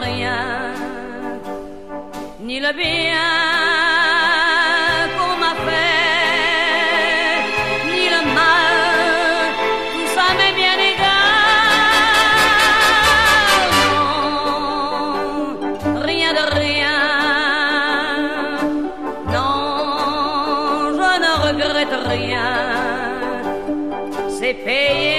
rien, ni le bien qu'on m'a fait, ni le mal, tout ça m'est bien égal. Non, rien de rien, non, je ne regrette rien, c'est payé.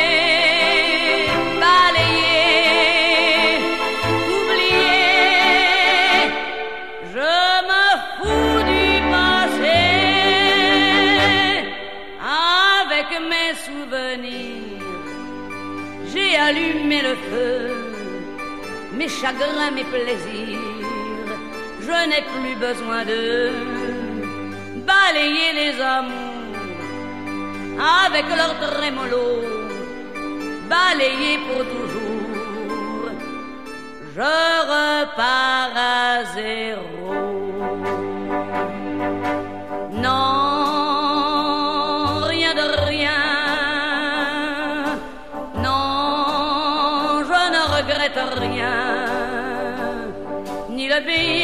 J'ai allumé le feu, mes chagrins, mes plaisirs, je n'ai plus besoin de balayer les amours avec leur trémolo, balayer pour toujours, je repars à zéro. Non, rien de rien, rien, ni le bien